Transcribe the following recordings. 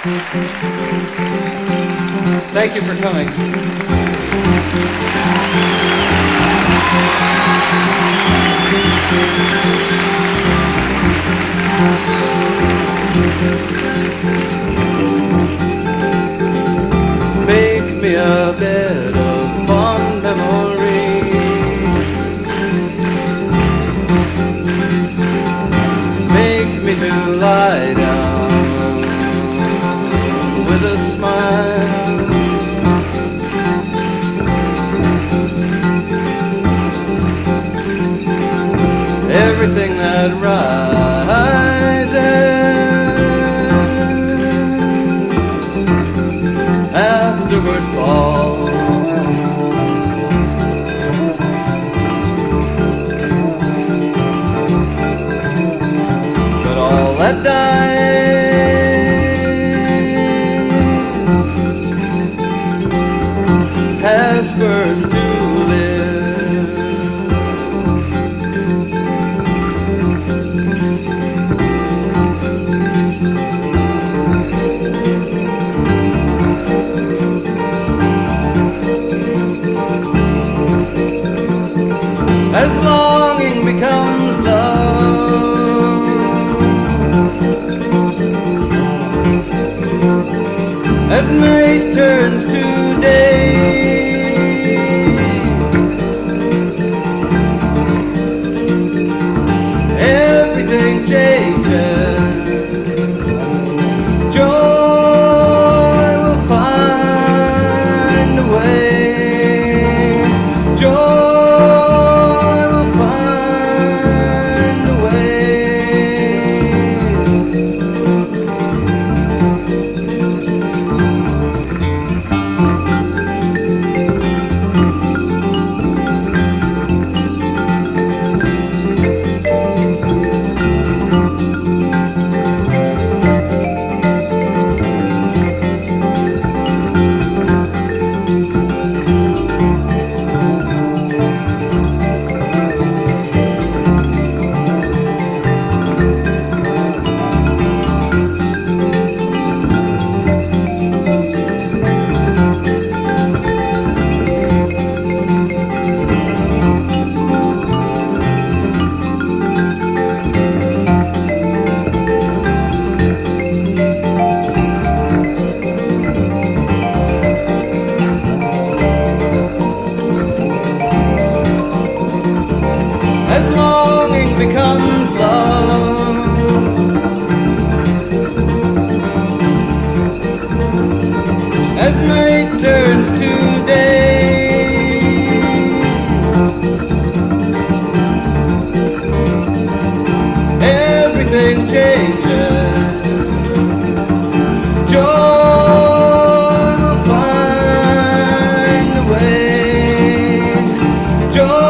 Thank you for coming. Make me a bed of fond memories. Make me to lie down with a smile. Everything that rises afterward falls, but all that dies has first to live. As longing becomes love, as night turns to day, everything changes. Joy will find a way. Joy becomes love, as night turns to day, everything changes. Joy will find a way. Joy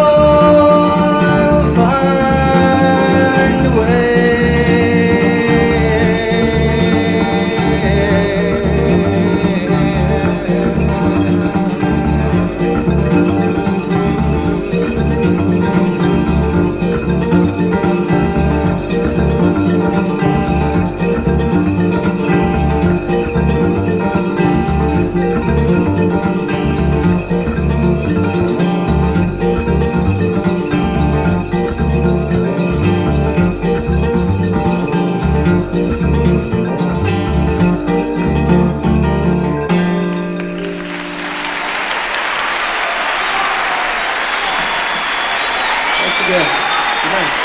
Good. Good night.